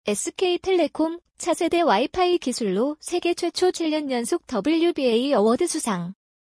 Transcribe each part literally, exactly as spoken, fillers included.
에스케이텔레콤 차세대 와이파이 기술로 세계 최초 칠 년 연속 더블유비에이 어워드 수상.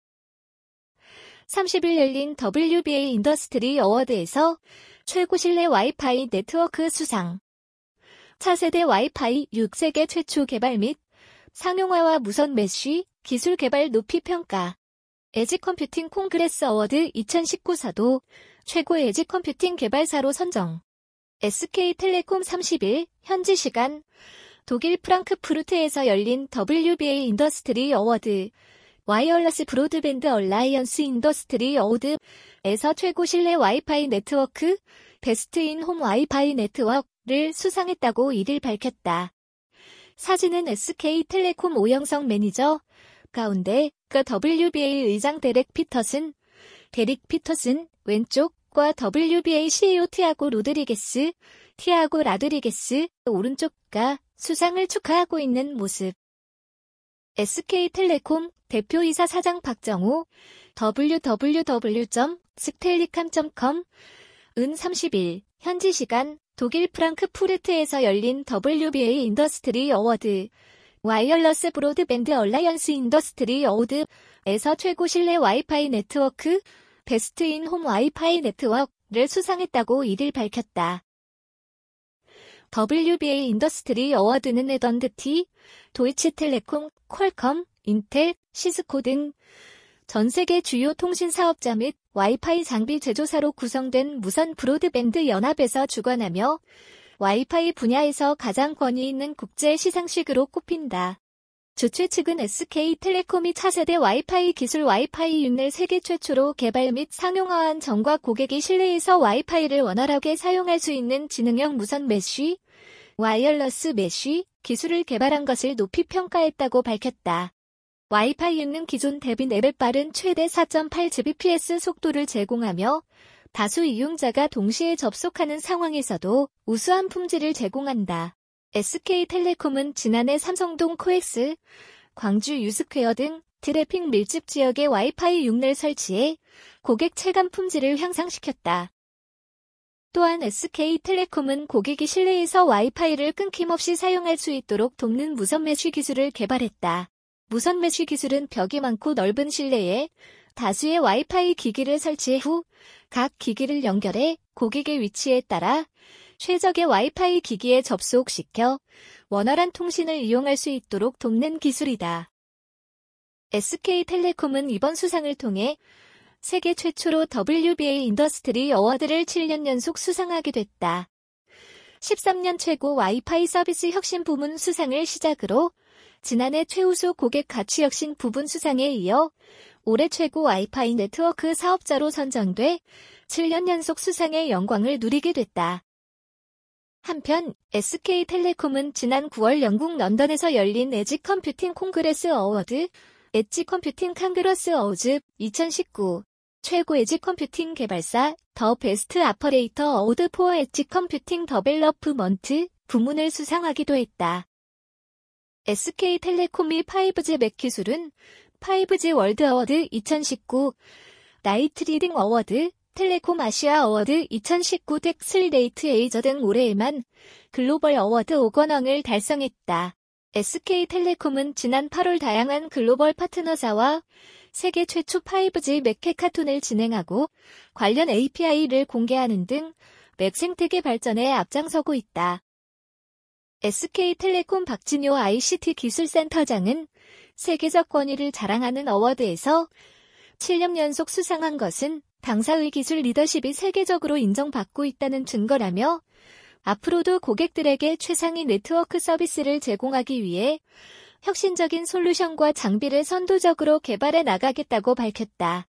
삼십 일 열린 더블유비에이 인더스트리 어워드에서 최고 실내 와이파이 네트워크 수상. 차세대 와이파이 육 세계 최초 개발 및 상용화와 무선 메쉬 기술 개발 높이 평가. 에지 컴퓨팅 콩그레스 어워드 이천십구 사도 최고 에지 컴퓨팅 개발사로 선정. 에스케이텔레콤 삼십 일 현지 시간 독일 프랑크푸르트에서 열린 더블유비에이 인더스트리 어워드 와이어러스 브로드밴드 얼라이언스 인더스트리 어워드에서 최고 실내 와이파이 네트워크 베스트 인 홈 와이파이 네트워크를 수상했다고 이를 밝혔다. 사진은 에스케이텔레콤 오영성 매니저 가운데 그 더블유비에이 의장 데렉 피터슨, 데릭 피터슨 왼쪽과 더블유비에이 씨이오 티아고 로드리게스, 티아고 라드리게스 오른쪽과 수상을 축하하고 있는 모습. 에스케이텔레콤 대표이사 사장 박정호 더블유 더블유 더블유 점 스텔리캄 점 컴은 삼십 일 현지 시간 독일 프랑크푸르트에서 열린 더블유비에이 인더스트리 어워드 와이어러스 브로드밴드 얼라이언스 인더스트리 어워드에서 최고 실내 와이파이 네트워크 베스트 인 홈 와이파이 네트워크를 수상했다고 이를 밝혔다. 더블유비에이 인더스트리 어워드는 에던드티, 도이치텔레콤, 퀄컴, 인텔, 시스코 등 전 세계 주요 통신 사업자 및 와이파이 장비 제조사로 구성된 무선 브로드밴드 연합에서 주관하며 와이파이 분야에서 가장 권위 있는 국제 시상식으로 꼽힌다. 주최 측은 에스케이텔레콤이 차세대 와이파이 기술 와이파이 육을 세계 최초로 개발 및 상용화한 점과 고객이 실내에서 와이파이를 원활하게 사용할 수 있는 지능형 무선 메쉬, 와이어러스 메쉬 기술을 개발한 것을 높이 평가했다고 밝혔다. 와이파이 육은 기존 대비 네 배 빠른 최대 사 점 팔 지비피에스 속도를 제공하며 다수 이용자가 동시에 접속하는 상황에서도 우수한 품질을 제공한다. 에스케이텔레콤은 지난해 삼성동 코엑스, 광주 유스퀘어 등 트래픽 밀집 지역에 와이파이 육을 설치해 고객 체감 품질을 향상시켰다. 또한 에스케이텔레콤은 고객이 실내에서 와이파이를 끊김없이 사용할 수 있도록 돕는 무선 메쉬 기술을 개발했다. 무선 메쉬 기술은 벽이 많고 넓은 실내에 다수의 와이파이 기기를 설치 후 각 기기를 연결해 고객의 위치에 따라 최적의 와이파이 기기에 접속시켜 원활한 통신을 이용할 수 있도록 돕는 기술이다. 에스케이텔레콤은 이번 수상을 통해 세계 최초로 더블유비에이 인더스트리 어워드를 칠 년 연속 수상하게 됐다. 십삼 년 최고 와이파이 서비스 혁신 부문 수상을 시작으로 지난해 최우수 고객 가치 혁신 부분 수상에 이어 올해 최고 와이파이 네트워크 사업자로 선정돼 칠 년 연속 수상의 영광을 누리게 됐다. 한편 에스케이텔레콤은 지난 구월 영국 런던에서 열린 에지 컴퓨팅 콩그레스 어워드, 엣지 컴퓨팅 칸그러스 어워즈 이천십구 최고 에지 컴퓨팅 개발사 더 베스트 아퍼레이터 어워드 포 엣지 컴퓨팅 더벨러프먼트 부문을 수상하기도 했다. 에스케이텔레콤이 파이브지 맥 기술은 파이브지 월드 어워드 이천십구, 나이트 리딩 어워드, 텔레콤 아시아 어워드 이천십구 텍슬레이트 에이저 등 올해에만 글로벌 어워드 오관왕을 달성했다. 에스케이텔레콤은 지난 팔월 다양한 글로벌 파트너사와 세계 최초 파이브지 맥 해카톤을 진행하고 관련 에이피아이를 공개하는 등 맥 생태계 발전에 앞장서고 있다. 에스케이텔레콤 박진효 아이씨티 기술센터장은 세계적 권위를 자랑하는 어워드에서 칠 년 연속 수상한 것은 당사의 기술 리더십이 세계적으로 인정받고 있다는 증거라며 앞으로도 고객들에게 최상위 네트워크 서비스를 제공하기 위해 혁신적인 솔루션과 장비를 선도적으로 개발해 나가겠다고 밝혔다.